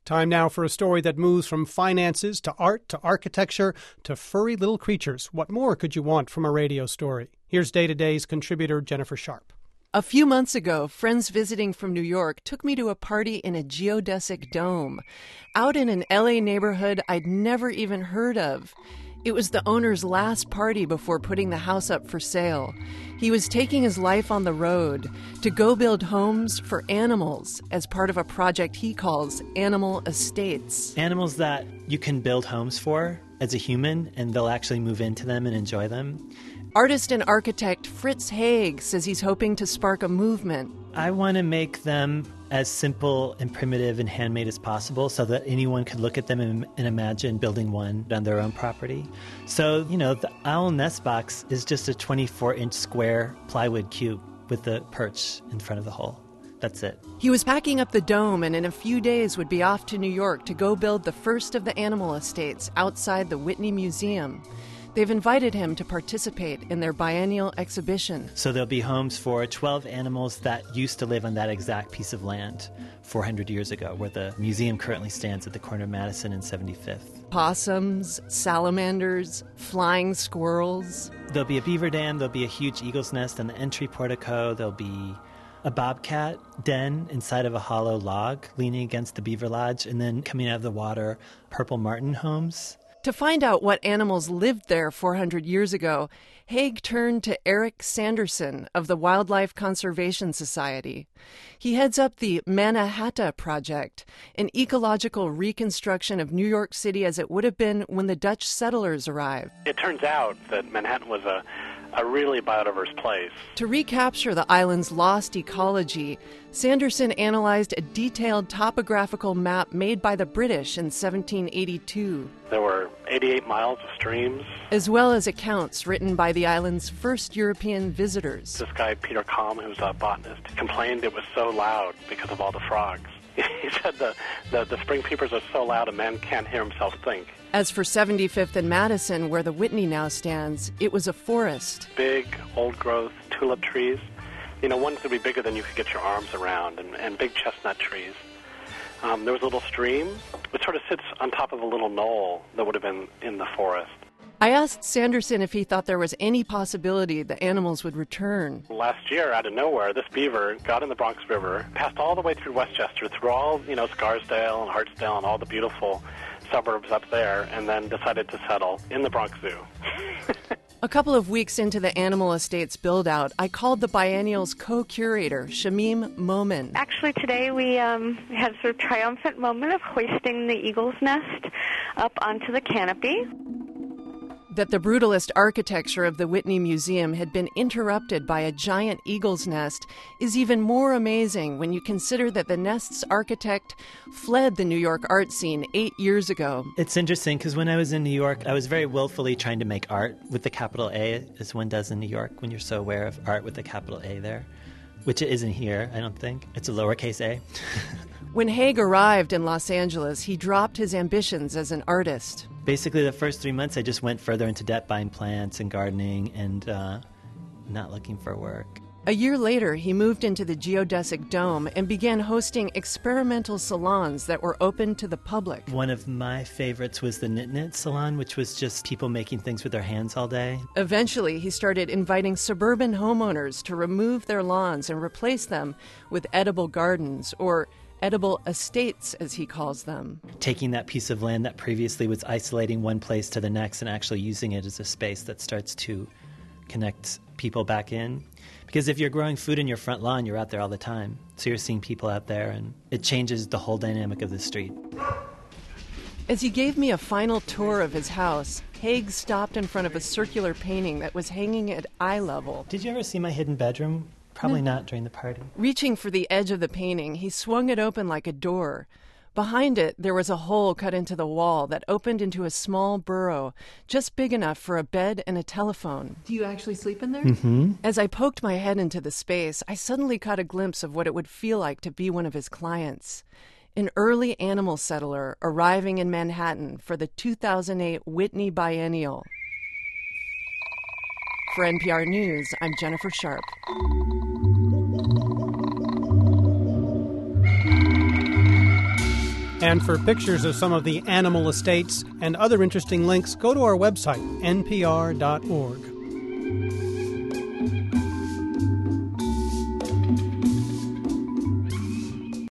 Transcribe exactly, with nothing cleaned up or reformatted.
Time now for a story that moves from finances to art to architecture to furry little creatures. What more could you want from a radio story? Here's Day to Day's contributor Jennifer Sharp. A few months ago, friends visiting from New York took me to a party in a geodesic dome, out in an L A neighborhood I'd never even heard of. It was the owner's last party before putting the house up for sale. He was taking his life on the road to go build homes for animals as part of a project he calls Animal Estates. Animals that you can build homes for as a human, and they'll actually move into them and enjoy them. Artist and architect Fritz Haag says he's hoping to spark a movement. I want to make them as simple and primitive and handmade as possible so that anyone could look at them and, and imagine building one on their own property. So, you know, the owl nest box is just a twenty-four inch square plywood cube with a perch in front of the hole. That's it. He was packing up the dome and in a few days would be off to New York to go build the first of the animal estates outside the Whitney Museum. They've invited him to participate in their biennial exhibition. So there'll be homes for twelve animals that used to live on that exact piece of land four hundred years ago, where the museum currently stands at the corner of Madison and seventy-fifth. Possums, salamanders, flying squirrels. There'll be a beaver dam, there'll be a huge eagle's nest on the entry portico, there'll be a bobcat den inside of a hollow log leaning against the beaver lodge, and then coming out of the water, purple martin homes. To find out what animals lived there four hundred years ago, Haag turned to Eric Sanderson of the Wildlife Conservation Society. He heads up the Mannahatta Project, an ecological reconstruction of New York City as it would have been when the Dutch settlers arrived. It turns out that Manhattan was a a really biodiverse place. To recapture the island's lost ecology, Sanderson analyzed a detailed topographical map made by the British in seventeen eighty-two. There were eighty-eight miles of streams, as well as accounts written by the island's first European visitors. This guy, Peter Kalm, who's a botanist, complained it was so loud because of all the frogs. He said the, the, the spring peepers are so loud a man can't hear himself think. As for seventy-fifth and Madison, where the Whitney now stands, it was a forest. Big, old-growth tulip trees. You know, ones that would be bigger than you could get your arms around, and, and big chestnut trees. Um, there was a little stream, which sort of sits on top of a little knoll that would have been in the forest. I asked Sanderson if he thought there was any possibility the animals would return. Last year, out of nowhere, this beaver got in the Bronx River, passed all the way through Westchester, through all, you know, Scarsdale and Hartsdale and all the beautiful suburbs up there, and then decided to settle in the Bronx Zoo. A couple of weeks into the Animal Estates build-out, I called the biennial's co-curator, Shamim Momin. Actually, today we um, had a sort of triumphant moment of hoisting the eagle's nest up onto the canopy. That the brutalist architecture of the Whitney Museum had been interrupted by a giant eagle's nest is even more amazing when you consider that the nest's architect fled the New York art scene eight years ago. It's interesting because when I was in New York, I was very willfully trying to make art with the capital A, as one does in New York when you're so aware of art with the capital A there, which it isn't here, I don't think. It's a lowercase a. When Haag arrived in Los Angeles, he dropped his ambitions as an artist. Basically, the first three months, I just went further into debt buying plants and gardening and uh, not looking for work. A year later, he moved into the geodesic dome and began hosting experimental salons that were open to the public. One of my favorites was the Knit Knit salon, which was just people making things with their hands all day. Eventually, he started inviting suburban homeowners to remove their lawns and replace them with edible gardens, or edible estates, as he calls them. Taking that piece of land that previously was isolating one place to the next and actually using it as a space that starts to connect people back in. Because if you're growing food in your front lawn, you're out there all the time. So you're seeing people out there, and it changes the whole dynamic of the street. As he gave me a final tour of his house, Haag stopped in front of a circular painting that was hanging at eye level. Did you ever see my hidden bedroom? Probably No. not during the party. Reaching for the edge of the painting, he swung it open like a door. Behind it, there was a hole cut into the wall that opened into a small burrow, just big enough for a bed and a telephone. Do you actually sleep in there? Mm-hmm. As I poked my head into the space, I suddenly caught a glimpse of what it would feel like to be one of his clients. An early animal settler arriving in Manhattan for the two thousand eight Whitney Biennial. For N P R News, I'm Jennifer Sharp. And for pictures of some of the animal estates and other interesting links, go to our website, n p r dot org.